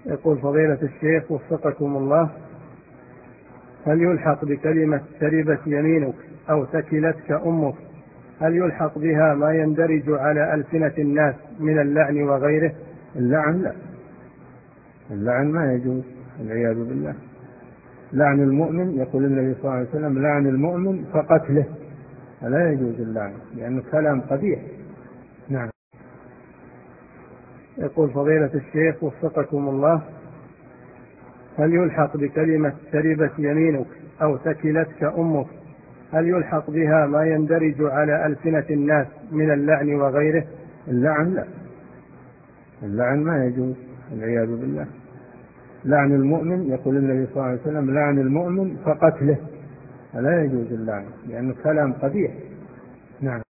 يقول فضيلة الشيخ وفقكم الله: هل يلحق بكلمة تربت يمينك أو ثكلتك أمك، هل يلحق بها ما يندرج على ألسنة الناس من اللعن وغيره؟ اللعن لا، اللعن ما يجوز والعياذ بالله. لعن المؤمن، يقول النبي صلى الله عليه وسلم: لعن المؤمن فقتله. فلا يجوز اللعن لأنه كلام قبيح. نعم. يقول فضيلة الشيخ وفقكم الله: هل يلحق بكلمة تربت يمينك أو ثكلتك أمك، هل يلحق بها ما يندرج على ألسنة الناس من اللعن وغيره؟ اللعن لا، اللعن ما يجوز والعياذ بالله. لعن المؤمن، يقول النبي صلى الله عليه وسلم: لعن المؤمن فقتله. فلا يجوز اللعن لأنه كلام قبيح. نعم.